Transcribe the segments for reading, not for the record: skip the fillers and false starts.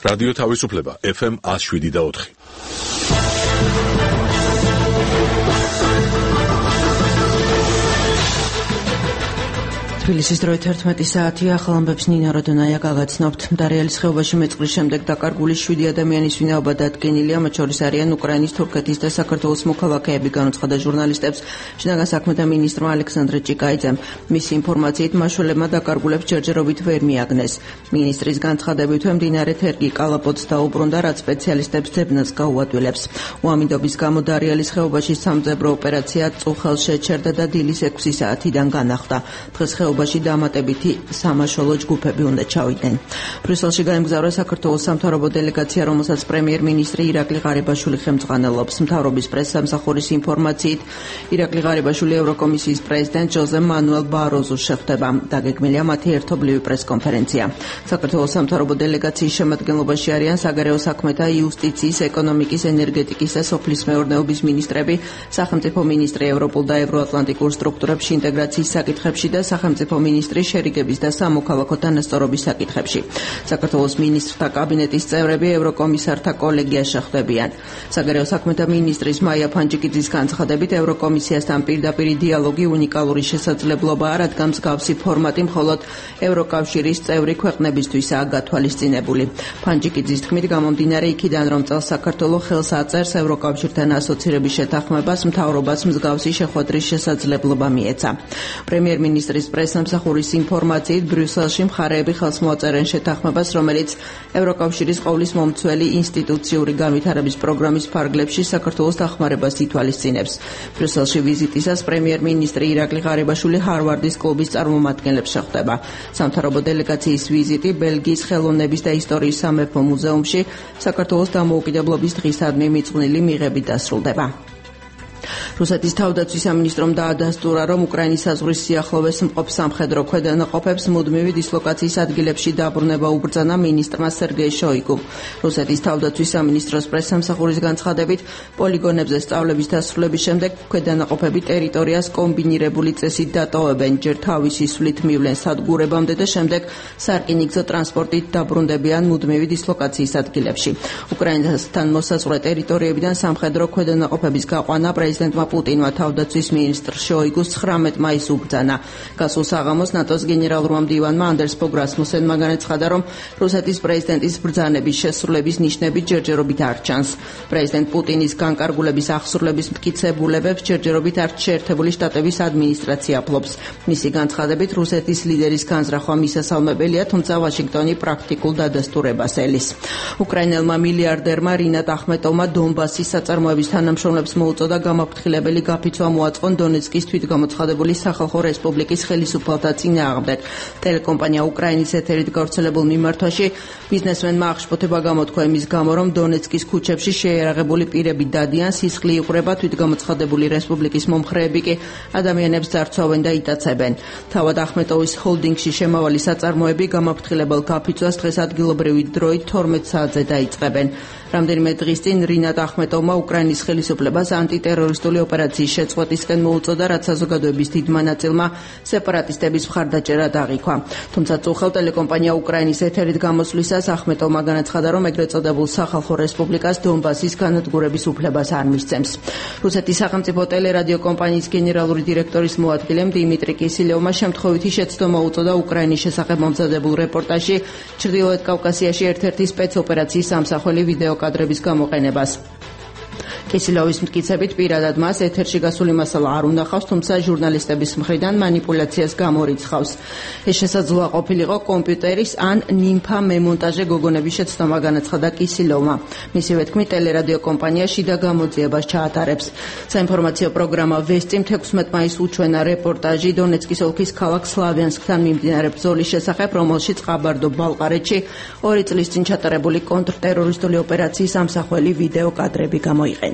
რადიო თავისუფლება FM 107.4. თბილისის დროით 11 საათია. ახალ ამბებს ნინა როდონაია გაგაცნობთ. დარიალის ხეობაში მეწყრის შემდეგ დაკარგული 7 ადამიანის ვინაობა დადგენილია, მათ შორის არიან უკრაინის, თურქეთის და საქართველოს მოქალაქეები, განუცხადა ჟურნალისტებს შინაგან საქმეთა მინისტრმა ალექსანდრე ჭიკაიძემ. მისი ინფორმაციით, მაშველებმა დაკარგულებს ჯერჯერობით ვერ მიაგნეს. მინისტრის განცხადებით, მდინარე თერგი კალაპოტს დაუბრუნდა, რაც სპეციალისტებს ძებნას გაუადვილებს. უამინდობის გამო დარიალის ხეობაში სამძებრო ოპერაცია წუხელს შეჩერდა და დილის 6 საათიდან განახლდა. დღეს ხეობაში დამატებითი სამაშველო ჯგუფები უნდა ჩავიდნენ. ბრიუსელში გაემგზავრა საქართველოს სამთავრობო დელეგაცია, რომელსაც პრემიერ-მინისტრი ირაკლი ღარიბაშვილი ხელმძღვანელობს. მთავრობის პრესსამსახურის ინფორმაციით, ირაკლი ღარიბაშვილი ევროკომისიის პრეზიდენტ ჟოზე მანუელ ბაროზოს შეხვდება. დაგეგმილია მათი ერთობლივი პრესკონფერენცია. საქართველოს სამთავრობო დელეგაციის შემადგენლობაში არიან საგარეო საქმეთა, იუსტიციის, ეკონომიკის, ენერგეტიკის და სოფლის მეურნეობის მინისტრები, სახელმწიფო მინისტრი ევროპულ და ევროატლანტიკურ სტრუქტურებში ინტეგრაციის საკითხებში და სახელმწიფო მინისტრი შერიგების და სამოქალაქო თანასწორობის საკითხებში. საქართველოს მინისტრთა კაბინეტის წევრები ევროკომისართა კოლეგიაში ხვდებიან. საგარეო საქმეთა მინისტრის მაია ფანჯიკიძის განცხადებით, ევროკომისიასთან პირდაპირი დიალოგი უნიკალური შესაძლებლობაა, რადგან მსგავსი ფორმატი მხოლოდ ევროკავშირის წევრი ქვეყნებისთვისაა გათვალისწინებული. ფანჯიკიძის თქმით, გამომდინარე იქიდან, რომ წელს საქართველოს ხელს აწერს ევროკავშირთან ასოცირების შეთანხმებას, მთავრობას მსგავსი შეხვედრის შესაძლებლობა მიეცა. პრემიერ-მინისტრის პრესსამსახურის ინფორმაციით, ბრიუსელში მხარეები ხელს მოაწერენ შეთანხმებას, რომელიც ევროკავშირის ყოვლის მომცველი ინსტიტუციური განვითარების პროგრამის ფარგლებში საქართველოს დახმარებას ითვალისწინებს. ბრიუსელში ვიზიტისას პრემიერ-მინისტრი ირაკლი ღარიბაშვილი ჰარვარდის კლუბის წარმომადგენლებს შეხვდება. სამთავრობო დელეგაციის ვიზიტი ბელგიის ხელოვნების და ისტორიის სამეფო მუზეუმში საქართველოს დამოუკიდებლობის დღისადმი მიძღვნილი მიღებით დასრულდება. რუსეთის თავდაცვის სამინისტრომ დაადასტურა, რომ უკრაინის საზღვრის სიახლოვეს მყოფ სამხედრო ქვედანაყოფებს მუდმივი დისლოკაციის ადგილებში დაბრუნება უბრძანა მინისტრმა სერგეი შოიგუმ. რუსეთის თავდაცვის სამინისტროს პრესსამსახურის განცხადებით, პოლიგონებზე სწავლების დასრულების შემდეგ ქვედანაყოფები ტერიტორიას კომბინირებული წესით დატოვებენ, ჯერ თავისი სვლით მივლენ სადგურებამდე და შემდეგ სარკინიგზო ტრანსპორტით დაბრუნდებიან მუდმივი დისლოკაციის ადგილებში. უკრაინასთან მოსაზღვრე ტერიტორიებიდან სამხედრო ქვედანაყოფების გაყვანა პრეზიდენტმა პუტინმა თავდაცვის მინისტრ შოიგუს 19 მაისს უბრძანა. გასულ საღამოს ნატოს გენერალურმა მდივანმა ანდერს ფოგ რასმუსენმა განაცხადა, რომ რუსეთის პრეზიდენტის ბრძანების შესრულების ნიშნები ჯერჯერობით არ ჩანს. პრეზიდენტ პუტინის განკარგულების აღსრულების მტკიცებულებებს ჯერჯერობით არ შეერთებული შტატების ადმინისტრაცია ფლობს. მისი განცხადებით, რუსეთის ლიდერის განზრახვა მისასალმებელია, თუმცა ვაშინგტონი პრაქტიკულ დადასტურებას ელის. უკრაინელმა მილიარდერმა რინატ ახმეტოვმა დონბასის საწარმოების თანამშრომლებს მოუწოდა გამაფრთხილებელი გაფიცვა მოაწყონ დონეცკის თვითგამოცხადებული სახალხო რესპუბლიკის ხელისუფალთა წინააღმდეგ. ტელეკომპანია უკრაინის ეთერით გავრცელებულ მიმართვაში ბიზნესმენმა აღშფოთება გამოთქვა იმის გამო, რომ დონეცკის ქუჩებში შეიარაღებული პირები დადიან, სისხლი იღვრება, თვითგამოცხადებული რესპუბლიკის მომხრეები კი ადამიანებს ძარცვავენ და იტაცებენ. თავად ახმეტოვის ჰოლდინგში შემავალი საწარმოები გამაფრთხილებელ გაფიცვას დღეს ადგილობრივი დროით 12 საათზე დაიწყებენ. რამდენიმე დღის წინ რინატ ახმეტოვმა უკრაინის ხელისუფლებას ანტიტერორისტული ოპერაციის შეწყვეტისკენ მოუწოდა, რაც საზოგადოების დიდმა ნაწილმა სეპარატისტების მხარდაჭერა დააღიქვა. თუმცა წუხელ ტელეკომპანია უკრაინის ეთერით გამოსვლისას ახმეტოვმა განაცხადა, რომ ეგრეთ წოდებულ სახალხო რესპუბლიკას დონბასის განადგურების უფლებას არ მისცემს. რუსეთის სახელმწიფო ტელერადიო კომპანიის გენერალური დირექტორის მოადგილემ დიმიტრი კისილევმა შემთხვევითი შეცდომა უწოდა უკრაინის შესახებ მომზადებულ რეპორტაჟში ჩრდილოეთ კავკასიაში ერთ-ერთი სპეცოპერაციის სამსახველი ვიდეო კადრების გამოყენებას. კისილოვის მტკიცებით პირადად მას ეთერში გასული მასალა არ უნახავს, თუმცა ჟურნალისტების მხრიდან მანიპულაციას გამორიცხავს. ეს შესაძლოა ყოფილიყო კომპიუტერის ან ნიმფა მემონტაჟე გოგონების შეცდომა, განაცხადა კისილოვმა. მისივე თქმით, ტელერადიო კომპანია შიდა გამოძიებას ჩაატარებს. საინფორმაციო პროგრამა ვესტიმ 16 მაისს უჩვენა რეპორტაჟი დონეცკის ოლქის ქალაქ სლავიანსკთან მიმდინარე ბრძოლის შესახებ, რომელშიც ყაბარდო-ბალყარეთში 2 წლის წინ ჩატარებული კონტრტერორისტული ოპერაციის ამსახველი ვიდეო კადრები გამოიყენა.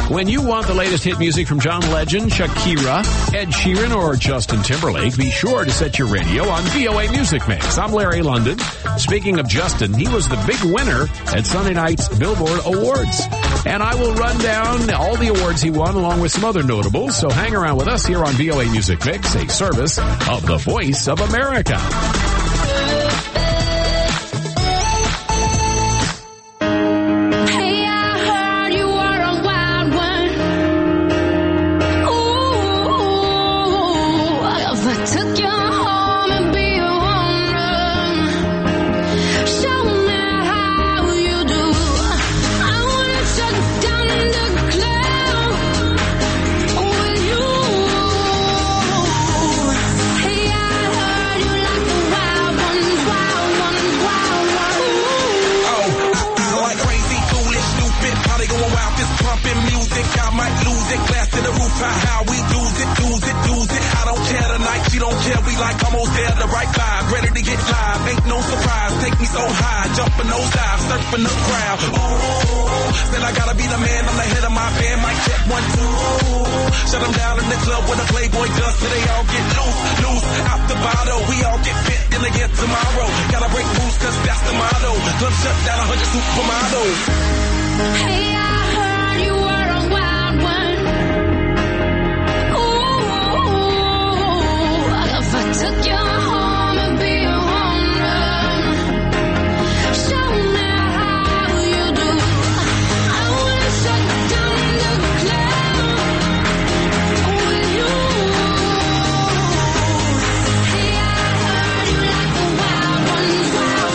When you want the latest hit music from John Legend, Shakira, Ed Sheeran, or Justin Timberlake, be sure to set your radio on VOA Music Mix. I'm Larry London. Speaking of Justin, he was the big winner at Sunday night's Billboard Awards. And I will run down all the awards he won along with some other notables. So hang around with us here on VOA Music Mix, a service of the Voice of America. How we do it. I don't care tonight, she don't care. We like almost there, the right vibe, ready to get live. Ain't no surprise, take me so high, jumping those dives, surfing the crowd. Oh, said I gotta be the man, I'm the head of my band. Mic check 1, 2. Shut them down in the club with a Playboy does, so they all get loose out the bottle. We all get fit in again tomorrow. Gotta break rules, cause that's the motto. Club shut down 100 supermodels. Hey, I heard you were a wild one. If I took you home and be a home run, show me how you do. I wanna shut down the club with you. Hey, I heard you like the wild ones.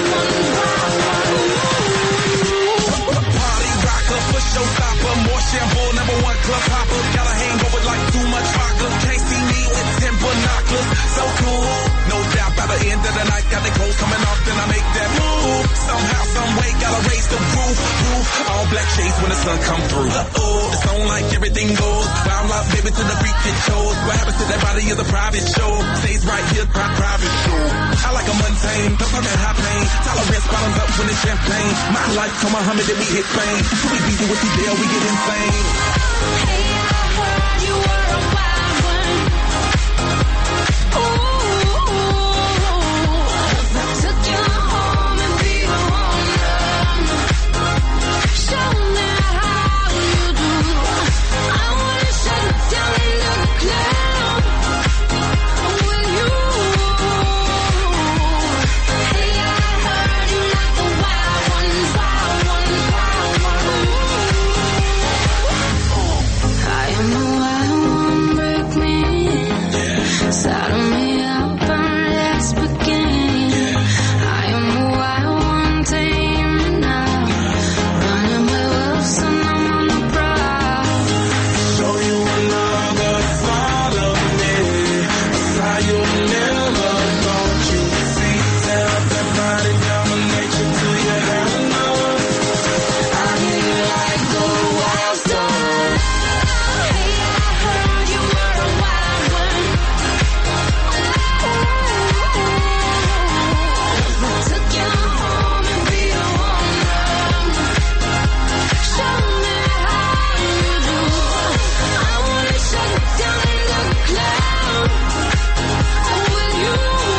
Party rocker, for showstopper, more shampoo, #1 club hopper. Got a hangover like too much vodka. Can't see me with 10 binoculars. So cool, no doubt by the end of the night, got the clothes coming off, then I make that move. Somehow, some way, gotta raise the roof. All black shades when the sun come through. It's on like everything goes. Wild life, baby, to the freak it shows. What happens to that body is a private show. Stays right here, private show. I like a mundane, don't talk that high pain. Tolerance bottoms up when it's champagne. My life, come Muhammad, then we hit fame. So we beat you with the deal, we get insane. Hey, I heard you were a wild one. If I took you home and be a home run, show me how you do. I wanna shut down the club with you. Hey, I heard you like the wild ones. I am the wild one, break me in. Saddle me up and let's begin. I am the wild one, tame me now. Running with wolves and I'm on the prowl. Show you another side of me. How you never thought you'd see. Tell that body domination to your hand. I need like the wild side. Hey, I heard you were a wild one. If I took you home and be a home run, show me how you do. I wanna shut down the club with you.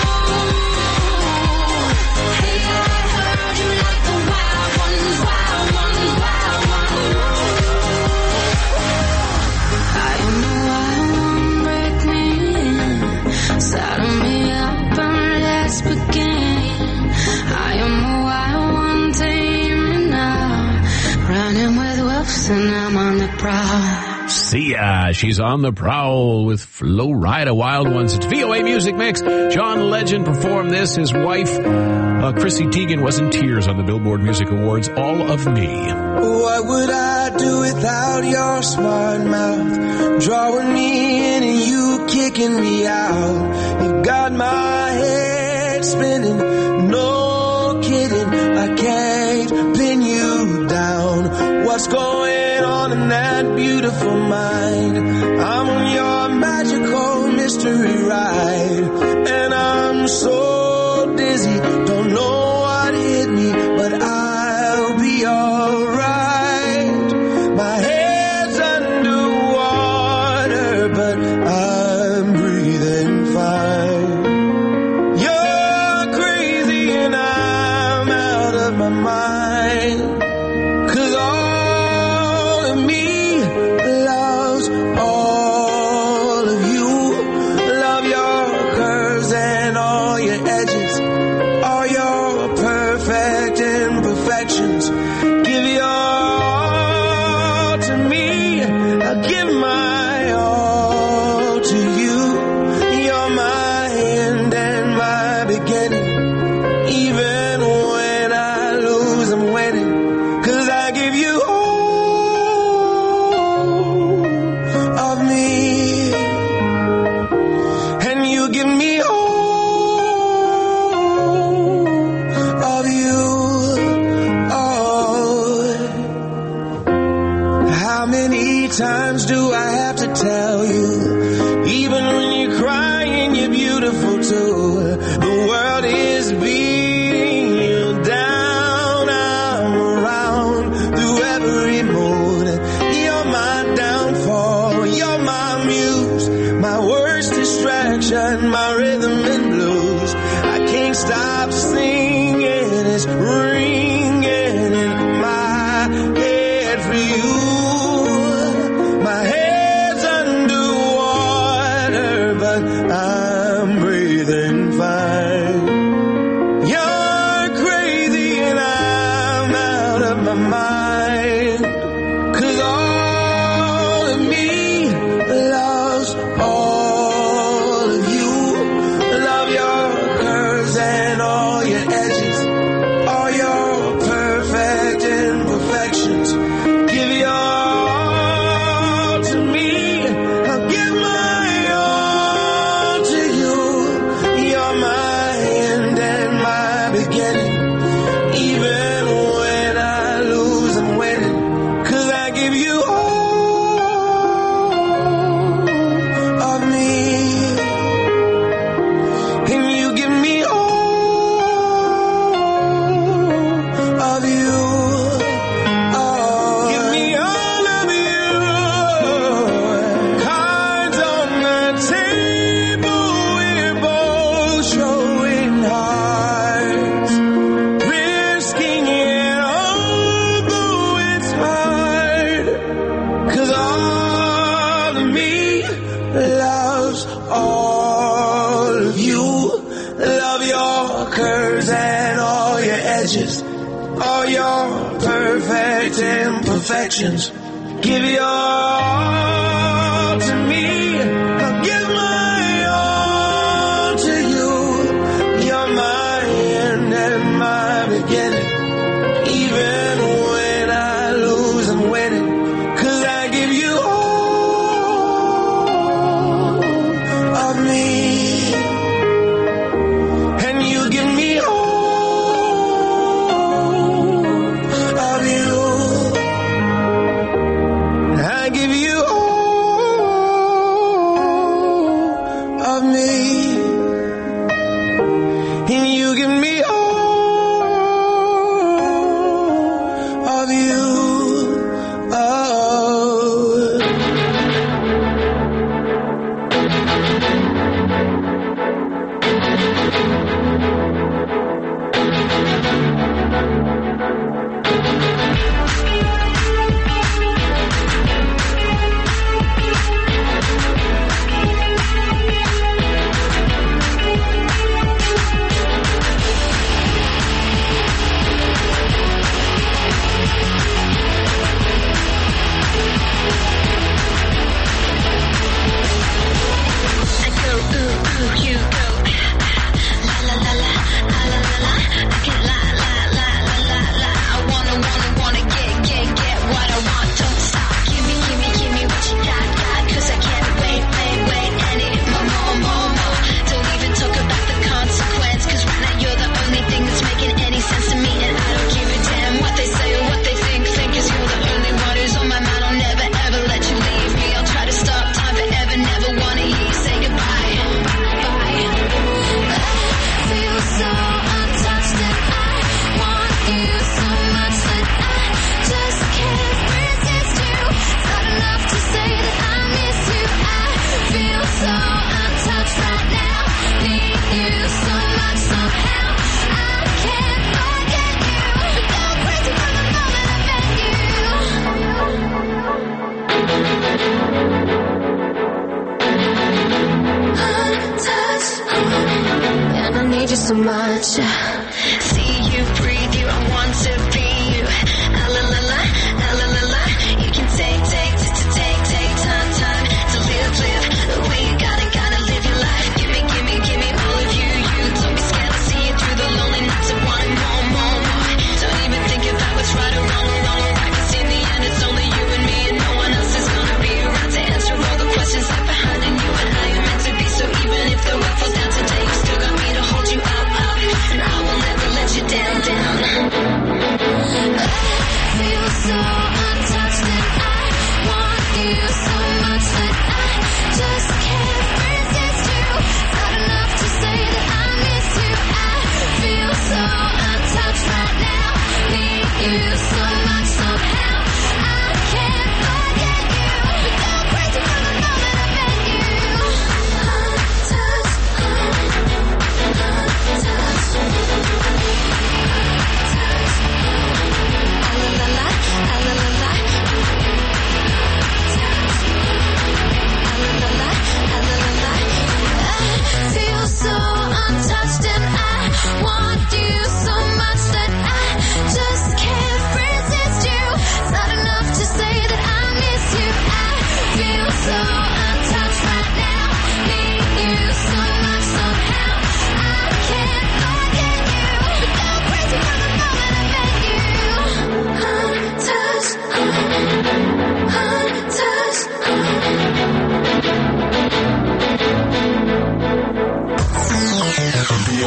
Hey, I heard you like the wild ones. I am the wild one, break me in. Saddle me up and let's begin. I am the wild one, tame me now. Running with wolves and I'm on the prowl. Sia, she's on the prowl with Flo Rida, Wild Ones. It's VOA Music Mix. John Legend performed this. His wife, Chrissy Teigen, was in tears on the Billboard Music Awards. All of Me. What would I do without your smart mouth? Drawing me in and you kicking me out. You got my head spinning, no kidding. I can't pin you down. What's going on in that beautiful mind? I'm on your magical mystery ride, and I'm so dizzy, don't know what hit me, but I'll be alright. My head's under many times do I have to tell you? Even when you're crying, you're beautiful too. The world is beating you down. I'm around through every mood. You're my downfall. You're my muse. My worst distraction. My rhythm and blues. I can't stop singing. It's ringing in my head for you. My head's underwater, but I'm breathing fine. You're crazy and I'm out of my mind. 'Cause all of me loves all of you. Love your curves and all your edges, all your perfect imperfections. Give your all to me. I'll give my all to you. You're my end and my beginning. Even when I lose, I'm winning. 'Cause I give you all of me. And you give me all of you. Give me all of you. Cards on the table, we're both showing hearts. Risking it all, though it's hard. 'Cause all of me loves all of you. Love your curves and all your edges, all your perfect imperfections. Give your all to me. I'll give my all to you. You're my end and my beginning. Even when I lose, I'm winning. 'Cause I give you all of me. And you give me all of you. I give you all of me. And you give me all of you. Oh. I go ooh ooh, you go la la la la, la la la la. I can la la la la la la. I wanna get what I want. Don't stop. Give me what you got. 'Cause I can't wait. I need it more. Don't even talk about the consequence. 'Cause right now you're the only thing that's making any sense to me, and I don't give a damn what they say or what they think. 'Cause you're the only one who's on my mind. I'll never ever let you leave me. I'll try to stop time forever. Never wanna hear you say goodbye. Bye. I feel so untouched and I want you so much that I just can't resist you. It's not enough to say that I miss you. I feel so untouched right now. Need you so much somehow. I can't forget you. Go crazy from the moment I met you. Untouched, and I need you so much. See you, breathe you, I want to be you. Ah la la la, ah la la la. You can take time to live the way you gotta live your life. Give me all of you. Don't be scared to see it through the lonely nights of wanting more. Don't even think about what's right or wrong. Right? 'Cause in the end it's only you and me, and no one else is gonna be around to answer all the questions left behind. And you and I are meant to be. So even if the world falls down today, you still got me to hold you up. And I will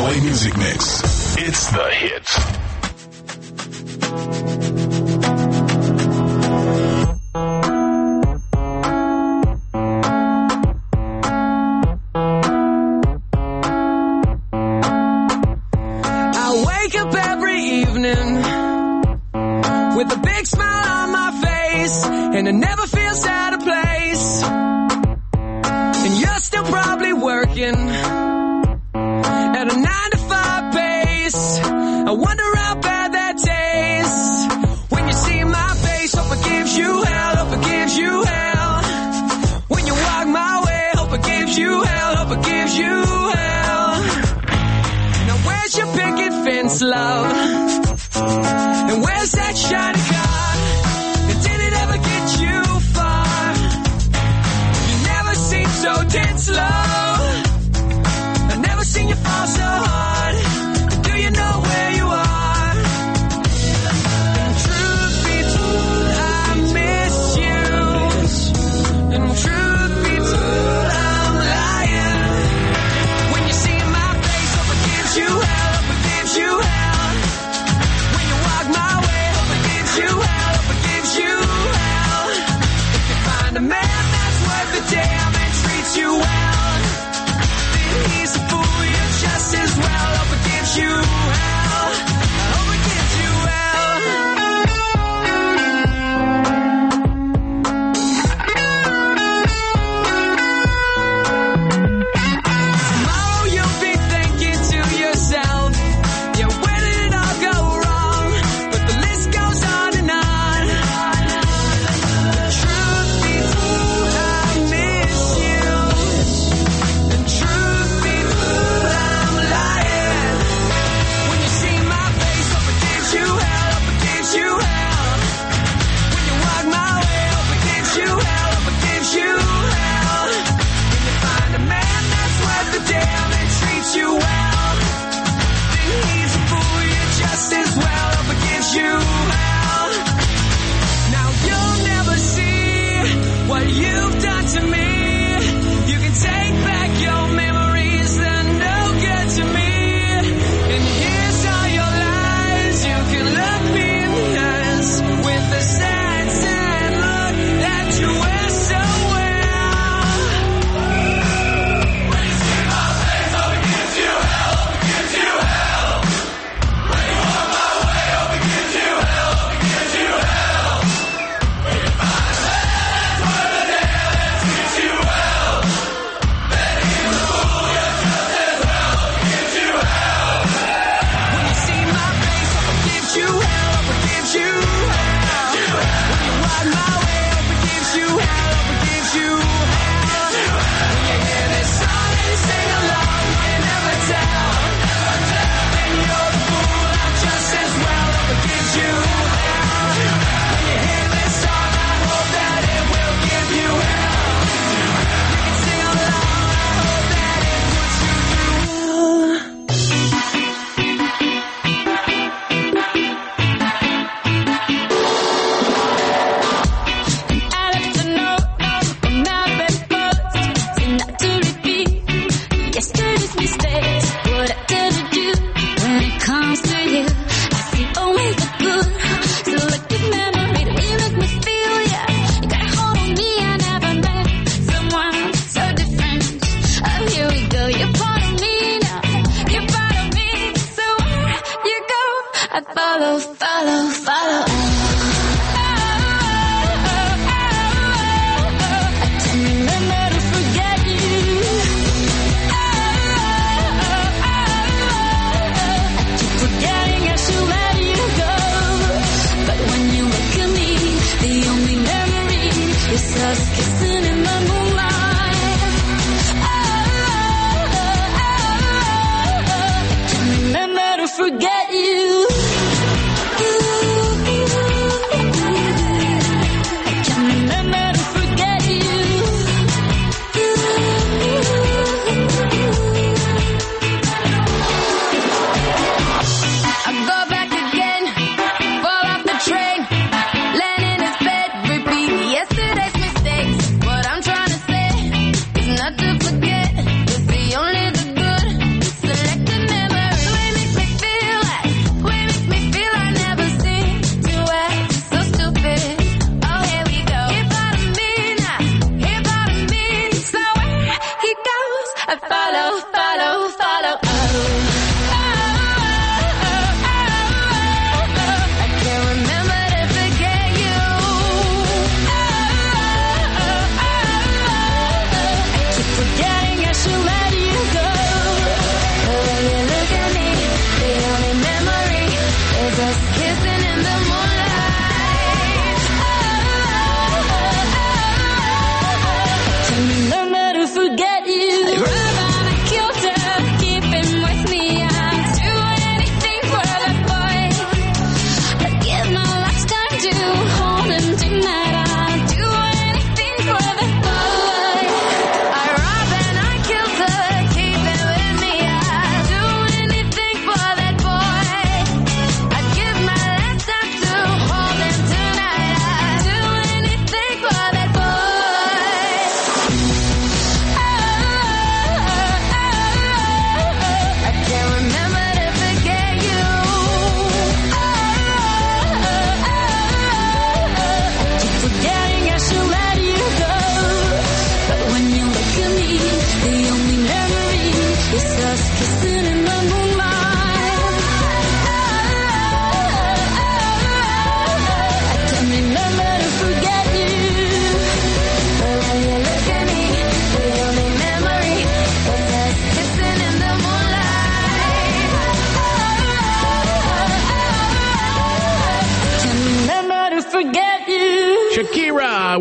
VOA Music Mix. It's the hits. I wake up every evening with a big smile on my face, and I never feel out of place. And you're still probably working at a 9-to-5 pace. I wonder how bad that tastes when you see my face. Hope it gives you hell, hope it gives you hell. When you walk my way, hope it gives you hell, hope it gives you hell. Now where's your picket fence, love? And where's that shiny car? And did it ever get you far? You never seem so dead slow. I've never seen you fall so hard. Do you know where you are? And truth be told, I miss you. And truth be told, I'm lying. When you see my face, hope it gives you hell, hope it gives you hell.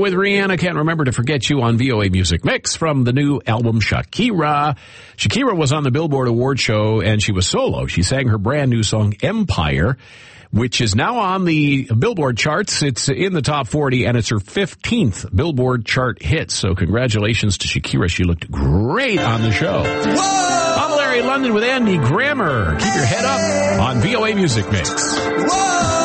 with Rihanna. Can't Remember to Forget You on VOA Music Mix from the new album Shakira. Shakira was on the Billboard Award show and she was solo. She sang her brand new song Empire, which is now on the Billboard charts. It's in the top 40 and it's her 15th Billboard chart hit. So congratulations to Shakira. She looked great on the show. Whoa! I'm Larry London with Andy Grammer. Keep your head up on VOA Music Mix. Whoa!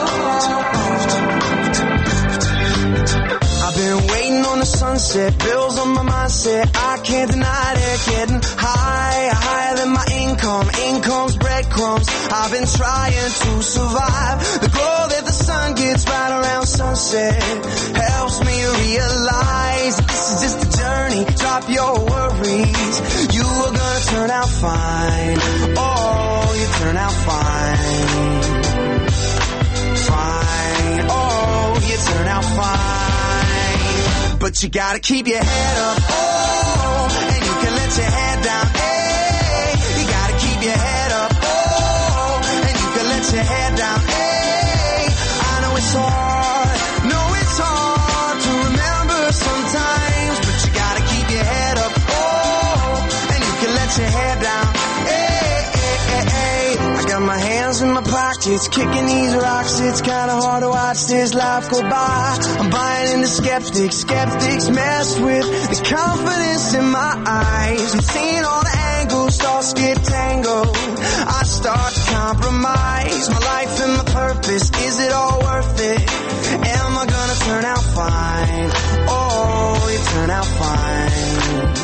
I've been waiting on the sunset, bills on my mindset. I can't deny it, getting higher than my income. Income's breadcrumbs. I've been trying to survive. The glow that the sun gets right around sunset helps me realize that this is just a journey. Drop your worries. You are gonna turn out fine. Oh, you turn out fine. Fine. Oh, you turn out fine. But you gotta keep your head up, oh, and you can let your head down, hey. You gotta keep your head up, oh, and you can let your head down, hey. I know it's hard to remember sometimes, but you gotta keep your head up, oh, and you can let your head down, hey, hey, hey, hey. I got my hands in my pockets, kicking these rocks. It's kinda hard to watch this life go by. I'm buying into skeptics. Skeptics mess with the confidence in my eyes. I'm seeing all the angles, thoughts get tangled. I start to compromise my life and my purpose. Is it all worth it? Am I gonna turn out fine? Oh, you turn out fine.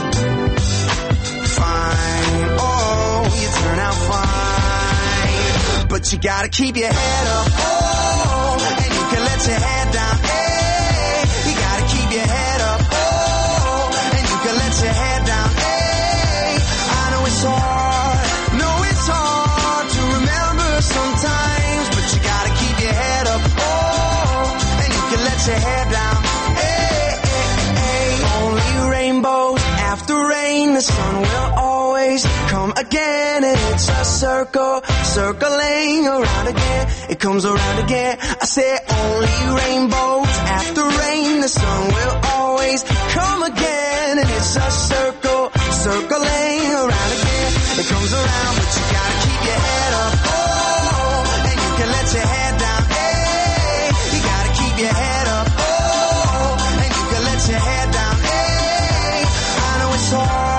Fine. Oh, you turn out fine. But you gotta keep your head up, oh, and you can let your head down, hey. You gotta keep your head up, oh, and you can let your head down, hey. I know it's hard to remember sometimes, but you gotta keep your head up, oh, and you can let your head down, hey, hey, hey. Only rainbows after rain, the sun will always come again, and it's a circle, circling around again. It comes around again. I say only rainbows after rain, the sun will always come again, and it's a circle, circling around again. It comes around, but you gotta keep your head up, oh, and you can let your head down, hey. You gotta keep your head up, oh, and you can let your head down, hey. I know it's hard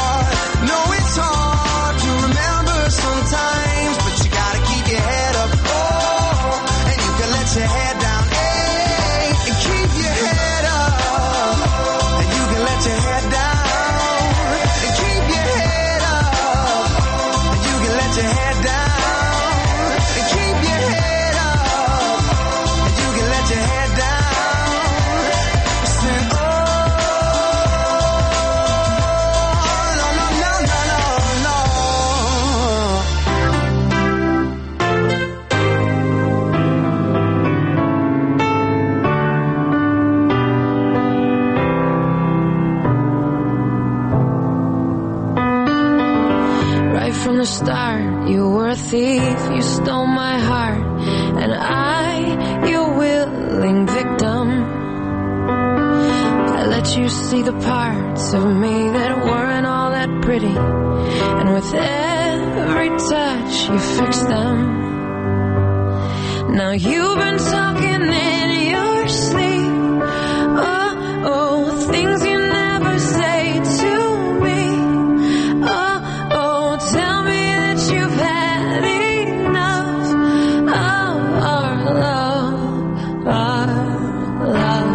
to remember sometimes, but you gotta keep your head up, oh, and you can let your head down, hey, and keep your head up, and you can let your head down, and keep your head up, and you can let your head down, and keep your head up, and you can let your head down, sing, oh, no, no, no, no, no, no. Right from the start, you were a thief, you stole my heart, and I, your willing victim. I let you see the parts of me that weren't all that pretty, and with every touch you fixed them. Now you've been talking in your sleep, oh, oh, things you never say to me. Oh, tell me that you've had enough of our love.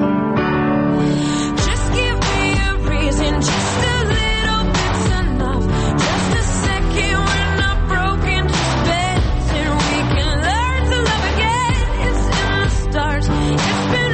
Just give me a reason, just a little bit's enough. Just a second, we're not broken, just bent, and we can learn to love again. It's in the stars, it's been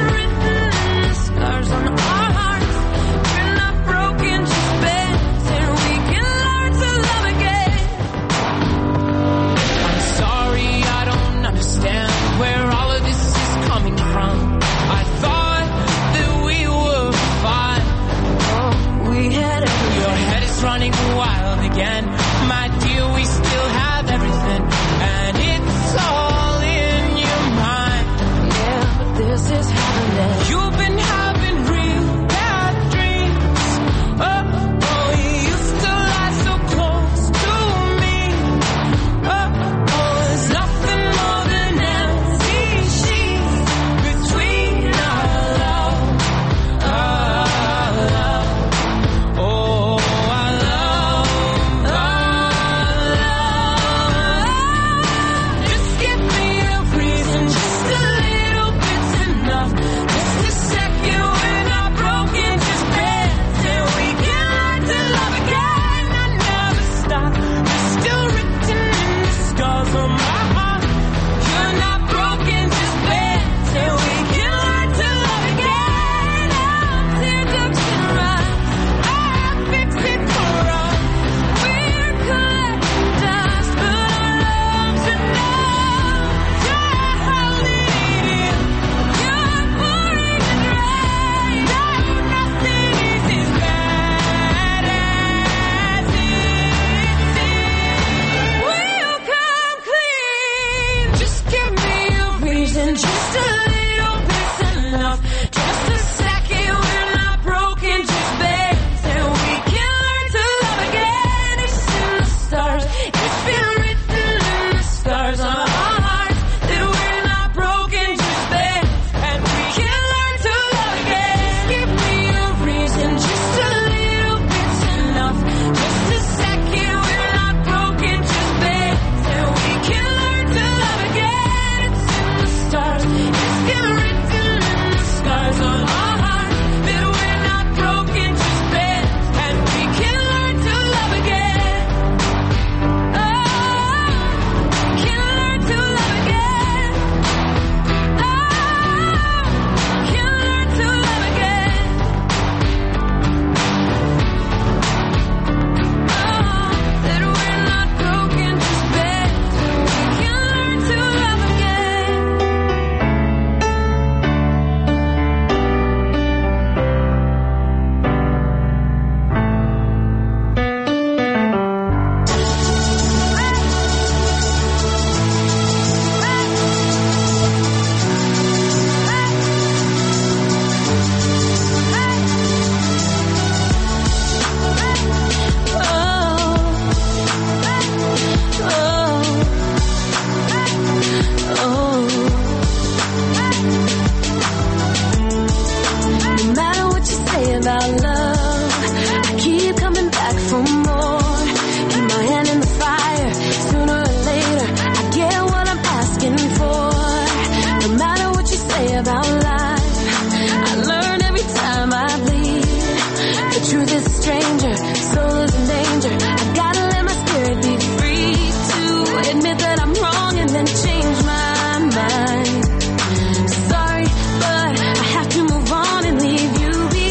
about love. I keep coming back for more. Keep my hand in the fire. Sooner or later, I get what I'm asking for. No matter what you say about life, I learn every time I bleed. The truth is a stranger, soul is in danger. I gotta let my spirit be free to admit that I'm wrong and then change my mind. Sorry, but I have to move on and leave you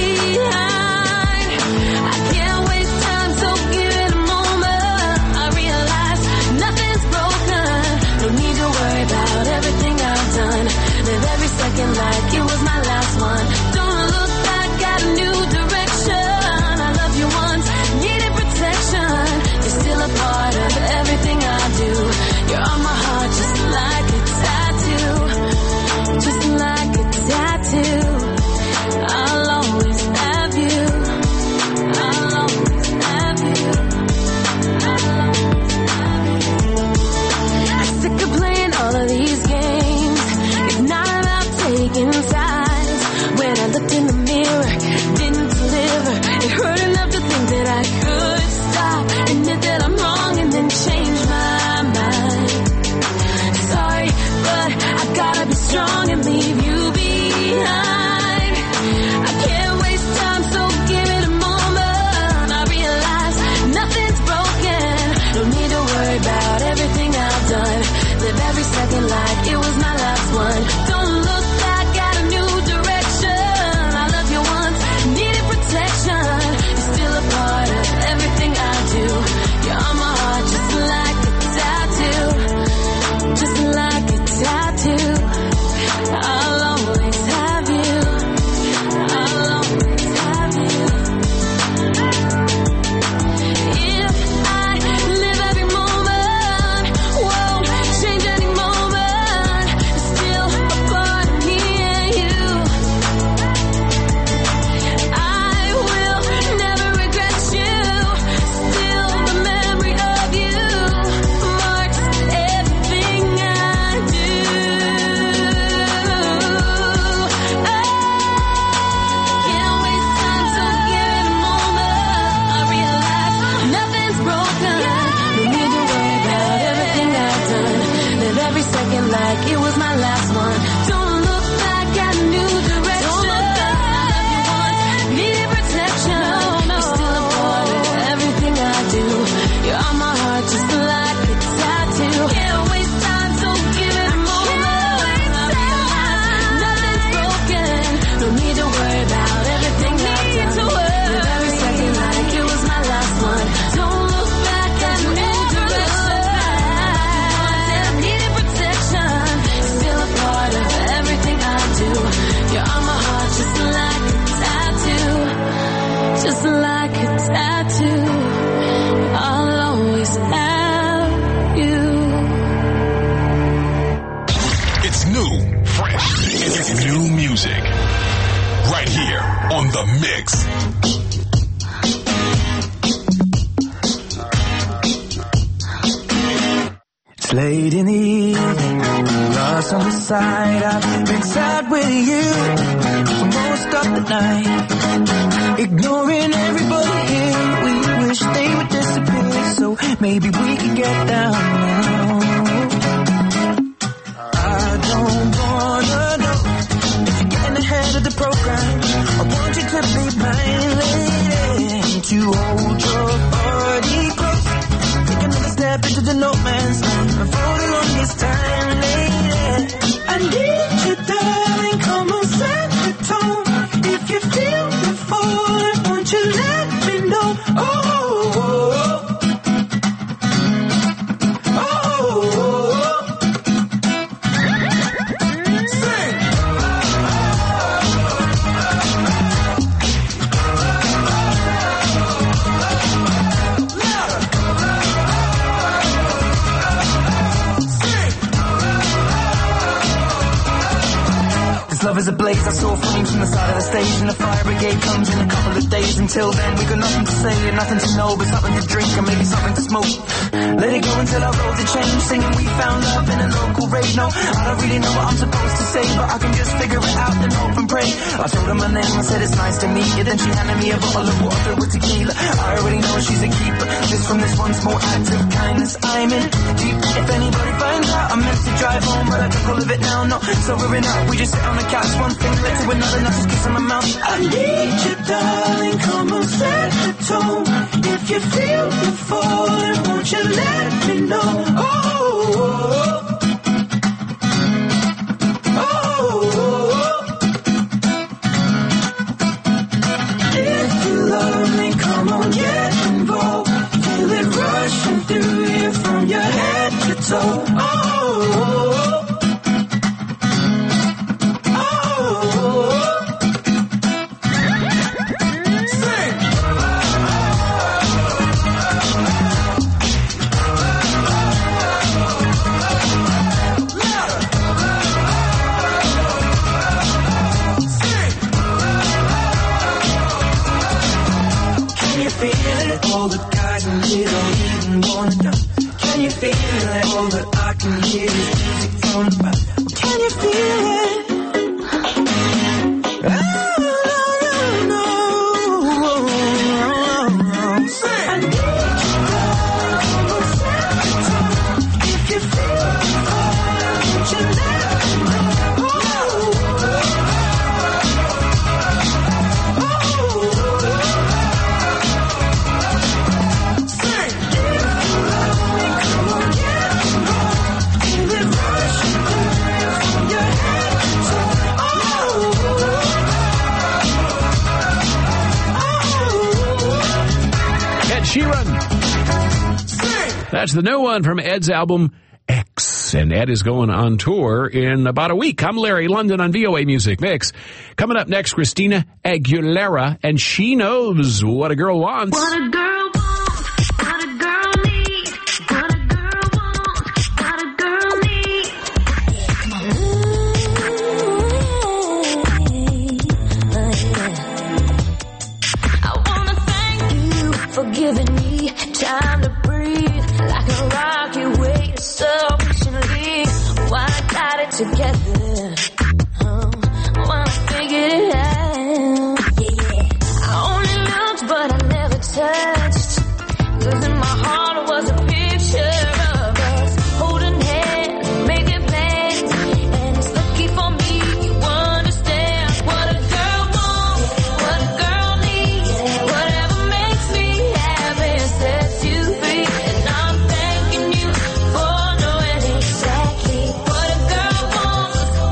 behind. I can't waste time, so give it a moment. I realize nothing's broken. No need to worry about everything I've done. Live every second like it was my last one. Don't look back, got a new direction. I love you once, needed protection. You're still a part of everything I do. You're on my heart just like a tattoo. Just like a tattoo. I'll always have you. I'll always have you. I'll always have you. I'm sick of playing all of these games. It's not about taking sides. When I looked in the mirror, didn't deliver. It hurt enough to think that I could stop, admit that I'm wrong and then change my mind. Sorry, but I gotta be strong and leave you behind. I can't waste time, so give it a moment. I realize nothing's broken. No need to worry about everything I've done. Live every second like it was my last one. Don't look back, got a new direction. I love you once, needed protection. You're still a part of everything I do. You're on my heart just like a tattoo. Just like a tattoo. I'll always have you. I'll always have you. If I live every moment, won't change any moment, still a part of me and you. I will never regret you. Still the memory of you marks everything I do. Can't waste time, so give it a moment. I realize nothing's broken. No need to worry about everything I've done. Live every second like it was my last one. Don't look back, got a new direction. Don't look back, I love you once, needed protection. You're still a part of everything I do. You're on my heart just like a tattoo. Can't waste time, so give it a moment. I realize nothing's broken. No need to worry about everything I've done. Live every second like it was my last one. Don't look back, got a new direction. Needed protection. Still a part of everything I do. You're on my heart just like a tattoo. Just like a tattoo. I'll always have you. It's new, fresh. It's new music. Right here on The Mix. It's late in the evening, lost on the side. I've been sad with you for most of the night, ignoring everybody here. We wish they would disappear, so maybe we could get down now. I don't wanna know if you're getting ahead of the program. I want you to be my lady, to hold your body close. Take another step into the no man's land. For the longest time, lady, I need you, darling. Come on, set the tone. If you feel the fall, won't you let me know? Oh, oh, oh. Love is a blaze, I saw from flames from the side of the stage, and the fire brigade comes in a couple of days. Until then, we got nothing to say and nothing to know, but something to drink and maybe something to smoke. Let it go until our roads are changed, singing we found love in a local rave. No, I don't really know what I'm supposed to say, but I can just figure it out and hope and pray. I told her my name, I said it's nice to meet you, then she handed me a bottle of water with tequila. I already know she's a keeper, just from this one small act of kindness I'm in deep. If anybody finds out, I meant to drive home, but I took all of it now. No, so we're in out, we just sit on the couch, one thing led to another, not just kiss on my mouth. I need you, darling, come on, set the tone. If you feel you're falling, won't you let me know? Oh, if you love me, come on, get involved. Feel it rushing through you from your head to toe. Oh, all the guys in here don't even wanna know. Can you feel it? All that I can hear is music from the back. Can you feel it? Oh, no, I need you, if you feel it, won't you let me know? Sheeran. That's the new one from Ed's album X. And Ed is going on tour in about a week. I'm Larry London on VOA Music Mix. Coming up next, Christina Aguilera, and She Knows What a Girl Wants. What a girl wants, what a girl needs, what a girl wants, what a girl needs. I wanna thank you for giving me time to breathe, like a rocky way so patiently. While I got it together, while I figured it out, I only looked but I never touched, 'cause in my heart was a picture of us holding hands, making plans, and it's lucky for me you understand what a girl wants, what a girl needs, whatever makes me happy sets you free, and I'm thanking you for knowing exactly what a girl wants,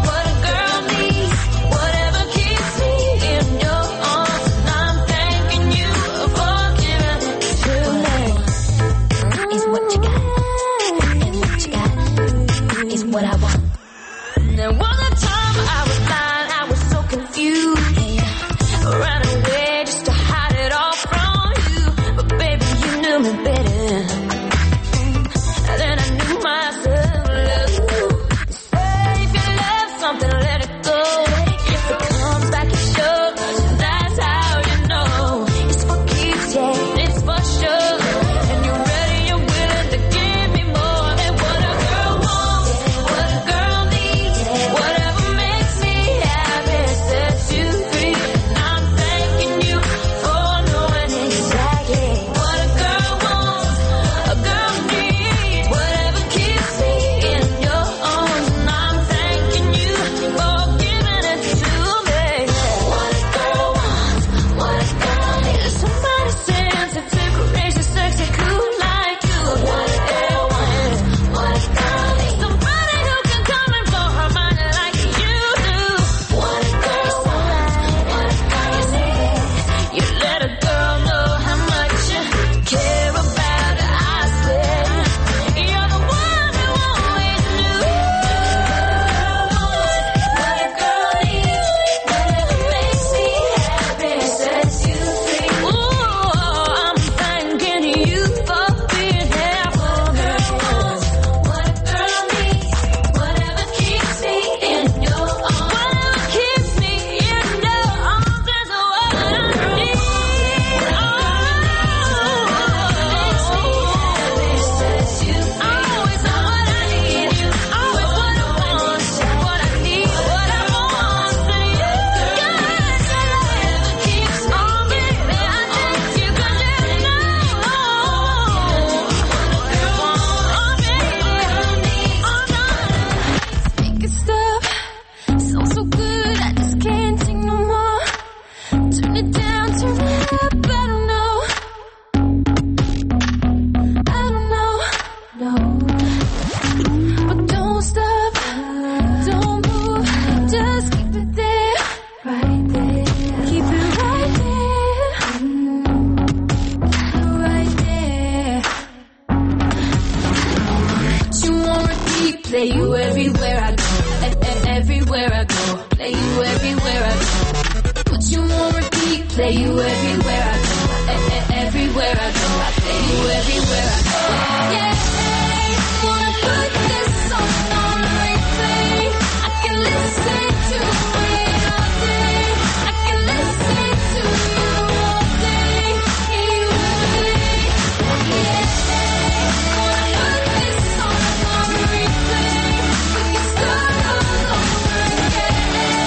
play you everywhere I go. Everywhere I go, I play you everywhere I go. Yeah, wanna put this song on replay. I can listen to it all day. I can listen to you all day. You all day. Yeah, wanna put this song on replay. We can start all over again.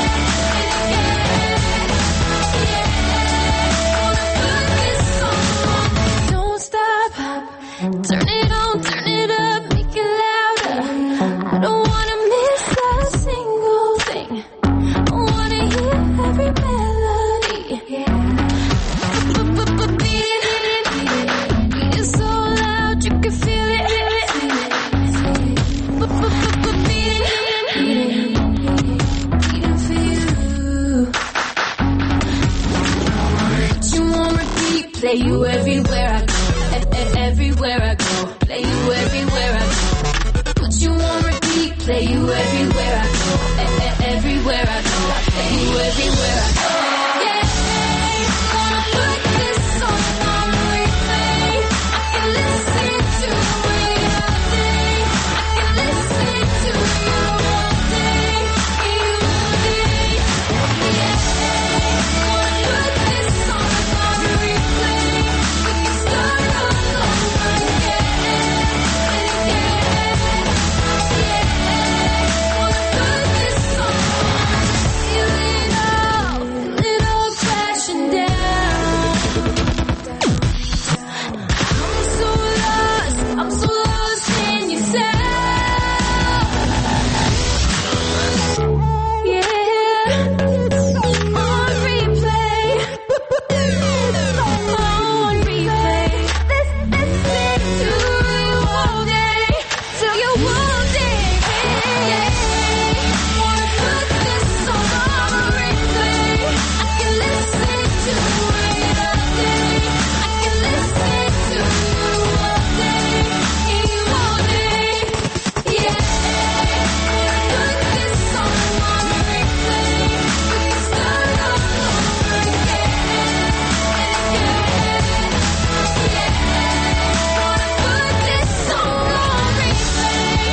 Don't stop. Turn it on, turn it up, make it louder. I don't wanna miss a single thing. I wanna hear every melody. Beat it so loud you can feel it. Beating for you. Put you on repeat, play you everywhere I go. Everywhere I go, play you everywhere I go. Put you on repeat, play you everywhere I go. Everywhere I go, play you everywhere I go. Yeah, wanna put this song on replay. I can listen to it all day. I can listen to you all day. You all day. Yeah, wanna put this song on replay. We can start all over again. Wanna put this song on. Feel it all crashing down. I'm so lost in your sound. Yeah, on replay. On replay. Listen to you all day. Till you all day. Wanna put this song on replay. I can listen to it all day. I can listen to you all day. You all day. Yeah. Put this song on replay. We can start all over again. Wanna put this song on replay.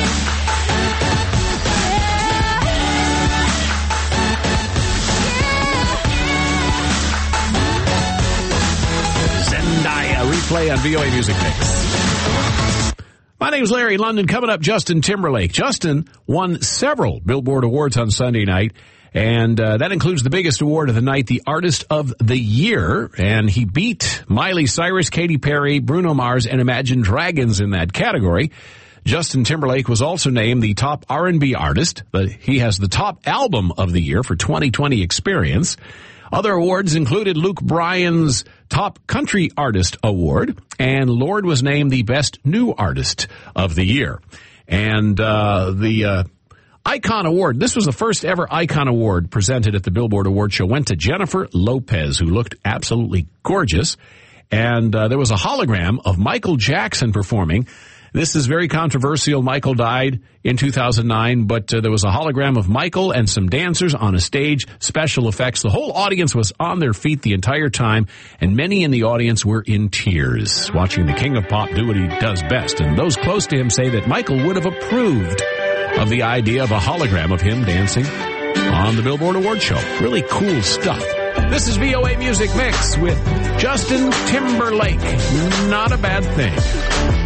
Zendaya replay on VOA Music Mix. My name's Larry London. Coming up, Justin Timberlake. Justin won several Billboard Awards on Sunday night, and that includes the biggest award of the night, the Artist of the Year. And he beat Miley Cyrus, Katy Perry, Bruno Mars, and Imagine Dragons in that category. Justin Timberlake was also named the top R&B artist. He has the top album of the year for 2020 Experience. Other awards included Luke Bryan's Top Country Artist Award, and Lorde was named the Best New Artist of the Year. And the Icon Award, this was the first ever Icon Award presented at the Billboard Award Show, went to Jennifer Lopez, who looked absolutely gorgeous. And there was a hologram of Michael Jackson performing. This is very controversial. Michael died in 2009, but there was a hologram of Michael and some dancers on a stage, special effects. The whole audience was on their feet the entire time, and many in the audience were in tears, watching the King of Pop do what he does best. And those close to him say that Michael would have approved of the idea of a hologram of him dancing on the Billboard Award Show. Really cool stuff. This is VOA Music Mix with Justin Timberlake. Not a bad thing.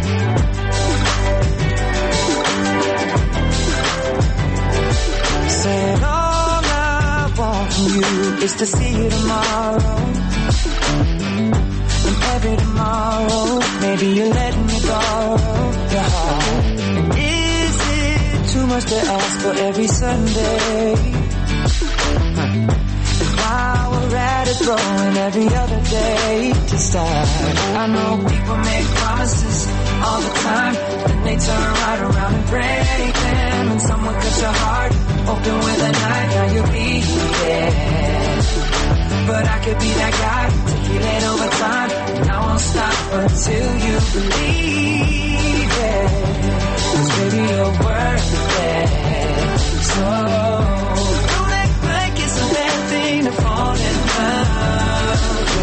Said all I want from you is to see you tomorrow. And every tomorrow, maybe you're letting me borrow your heart. Is it too much to ask for every Sunday? And while we're at it, throwing every other day to start. I know people make promises all the time, then they turn right around and break them. And someone cuts your heart open with a knife, now you'll be dead. But I could be that guy to heal it over time, and I won't stop until you believe it. 'Cause baby, you're worth it. So don't act like it's a bad thing to fall in love.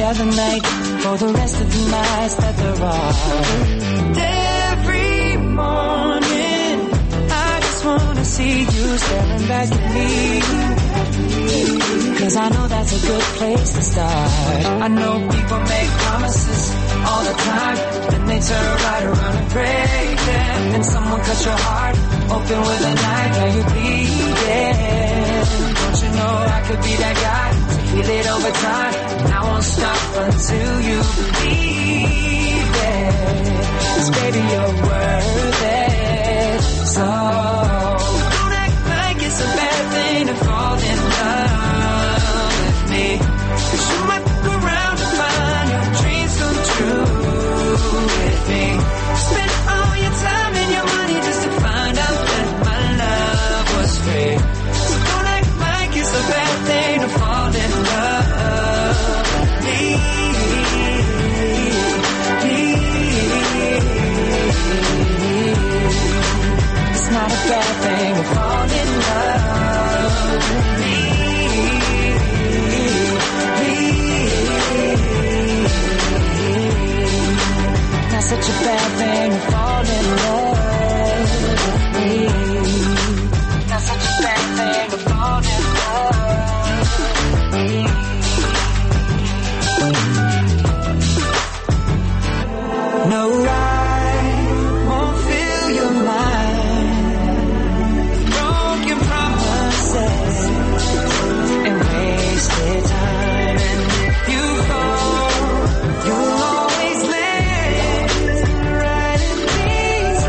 another night for the rest of the nights that there are. Every morning I just wanna see you staring back at me, 'cause I know that's a good place to start. I know people make promises all the time, then they turn right around and break them. And someone cuts your heart open with a knife, now you're bleeding. Don't you know I could be that guy to feel it over time, and I won't stop until you believe it. 'Cause baby, you're worth it. So don't act like it's a bad thing to fall in love with me, 'cause you might look around and find your dreams come true with me. Spend all your time and your money just to find out that my love was free. So don't act like it's a bad thing to fall in love with me. It's not a bad thing to fall in love with me. Not such a bad thing to fall in love with me. Not such a bad thing to fall in love with me. No, I won't fill your mind with broken promises and wasted time. And if you fall, you'll always land right in these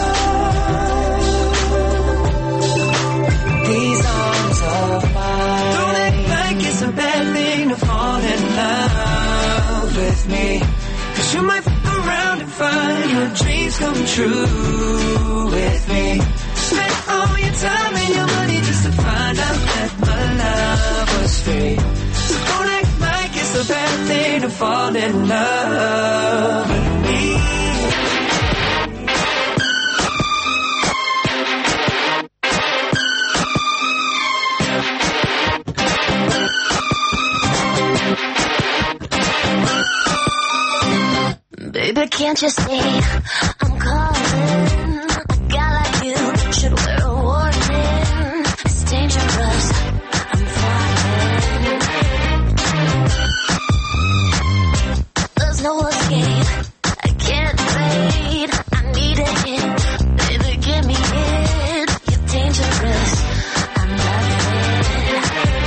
arms of mine. Don't act like it's a bad thing to fall in love with me, 'cause you might around and find your dreams come true with me. Spend all your time and your money just to find out that my love was free. So don't act like it's a bad thing to fall in love with me. Baby, can't you see I'm calling? A guy like you should wear a warning. It's dangerous, I'm falling. There's no escape, I can't wait. I need a hit, baby, give me it. You're dangerous, I'm loving.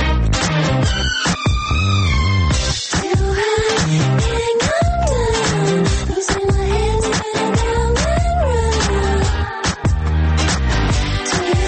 Do I hang on down? Losing my hands spinning down that road. Do you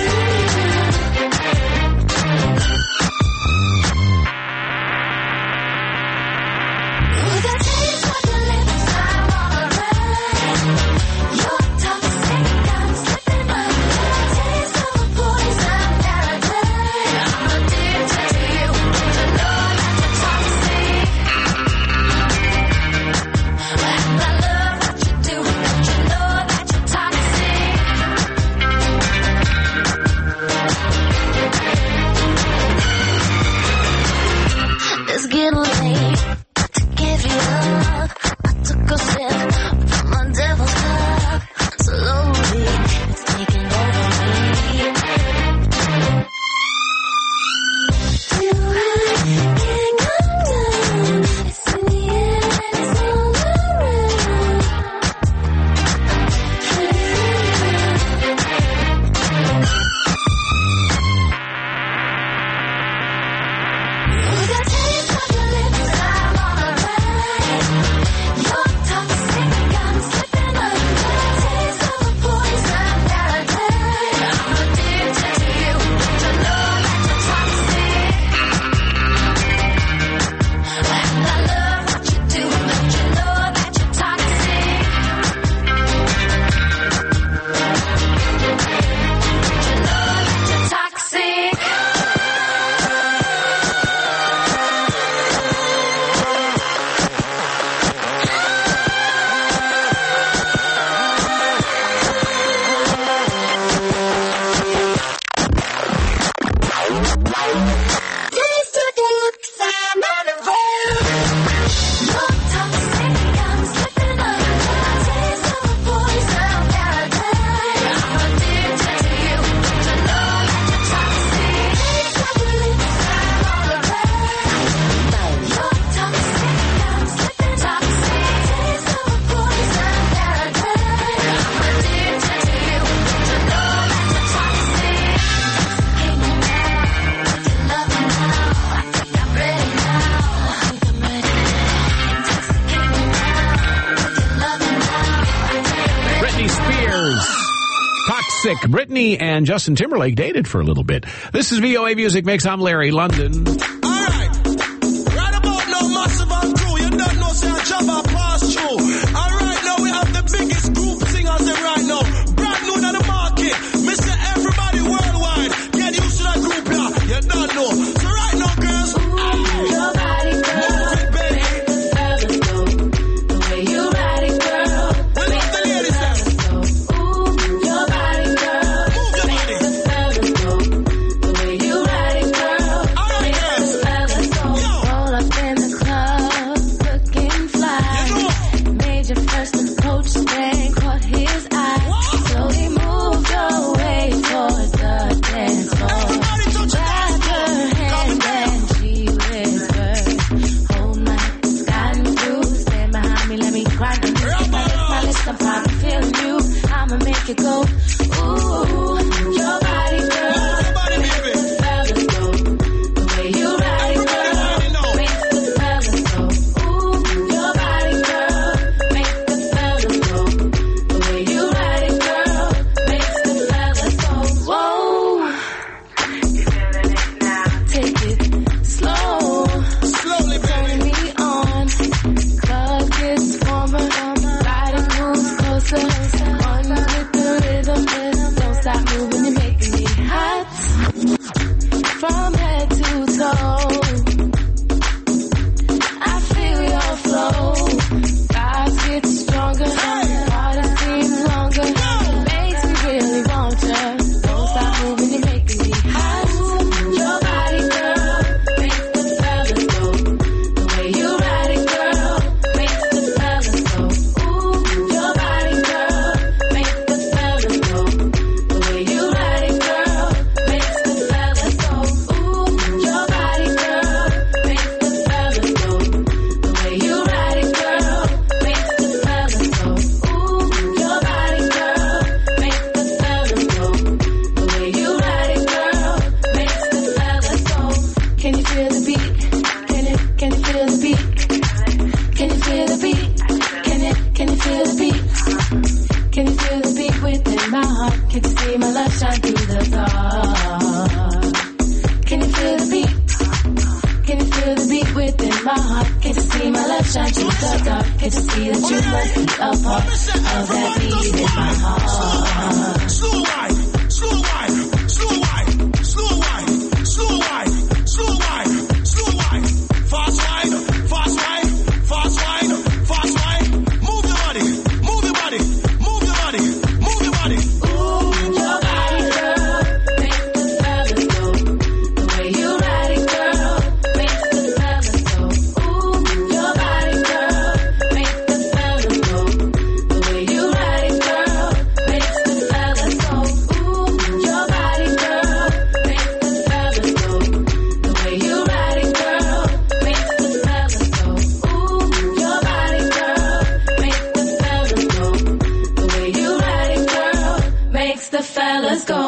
with that taste of your lips, I'm all right. You're toxic, I'm slipping up. Taste of a poison paradise. I'm addicted to you. Don't you know that you're toxic? And I love what you do. Don't you know that you're toxic? It's getting late to give you up. I took a sip from my devil's cup. Slowly, it's taking over me. Do I hang on down? It's in the air and it's all around. With that taste of your lips, I'm classic. Britney and Justin Timberlake dated for a little bit. This is VOA Music Mix. I'm Larry London. Alright. Right about now, Massive and Crew. You don't know, say a job I pass through. Alright, now we have the biggest group singers in right now. Brand new on the market. Mr. Everybody Worldwide. Get used to that group now. You don't know. So right now, girls. Your body, girl. Move it, baby. Fellas go. The way you ride it, girl. We love the ladies there. Ooh, your body, girl. Move your body. The fellas go. The way you ride it, girl. Alright, girls. Fellas go. Yo. Roll up in the club, looking fly. You know. Made your first approach, then caught his eye. Slowly moved your way toward the dance floor. Everybody touch the dance Grabbed floor. her hand and she whispered, "Hold my sky and blue, stand behind me, let me grind on you. If I lift my lips, I'm probably feeling you. I'ma make it go. Ooh, your body, girl. Move your body, baby. Fellas go. The way you ride it, Everybody girl. already know. Makes the fellas go. Ooh, your body, girl. Makes the fellas go. The way you ride it, girl. Makes the fellas go. Whoa. Take it slow. Slowly, baby. Turn me on. Club gets warmer. Body moves closer. One with the rhythm. Don't stop moving, you're making me hot. From head to toe. I feel your flow. Vibes get stronger. Water seems longer. Makes me really want you. Don't stop moving, you're making me hot. Your body, girl, makes the fellas go. The way you ride it, girl, makes the fellas go. Ooh, your body, girl, makes the fellas go. The way you ride it, girl, makes the fellas go. Ooh, your body, girl, makes the fellas go. The way you ride it, girl, makes the fellas go. Ooh, your body, girl, makes the fellas go. The way you ride it, girl, makes the fellas go. Can you feel the beat? Can you feel the beat? Can you feel the beat? Can you feel the beat? Can you feel the beat within my heart? Can you see my love shine through the dark? Can you feel the beat? Can you feel the beat within my heart? Can you see my love shine through the dark? Can you see that you must be a part of that beat in my heart? Slow wine, slow wine, slow wine, slow wine, slow wine, slow wine, slow wine, fast wine, fast wine, fast wine, fast wine. Move your body, move your body, move your body, move your body. Ooh, your body, girl, makes the fellas go. The way you ride it, girl, makes the fellas go. Ooh, your body, girl, makes the fellas go. The way you ride it, girl, makes the fellas go. Ooh, your body, girl, makes the fellas go. The way you ride it, girl, makes the fellas go. Ooh, your body, girl, makes the fellas go. The way you ride it, girl, makes the fellas go.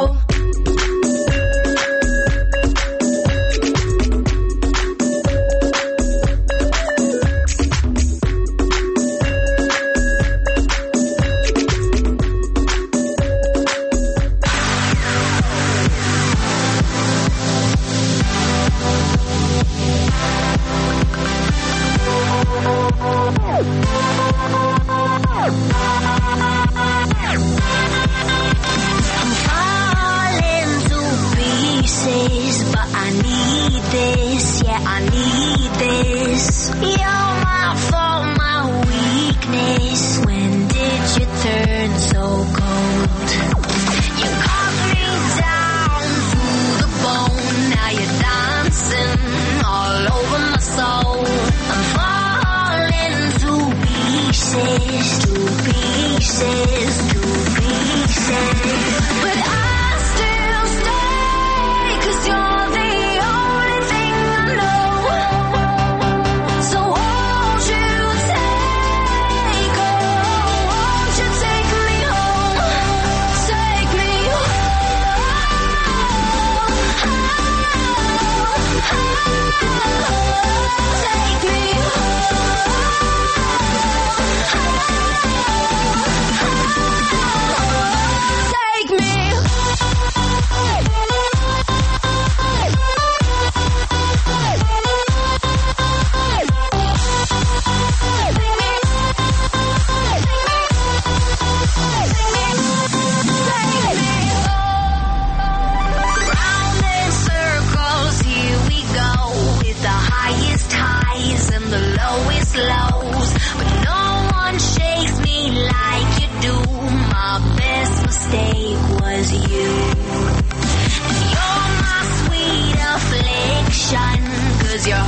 Falling to pieces, but I need this, yeah, I need this. You're my fault, my weakness. When did you turn so cold? You cut me down to the bone, now you're dancing all over my soul. I'm falling to pieces, to pieces, to pieces. But I still stay, 'cause you're the only thing I know. So won't you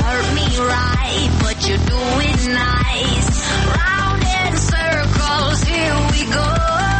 hurt me right, but you do it nice. Round in circles, here we go.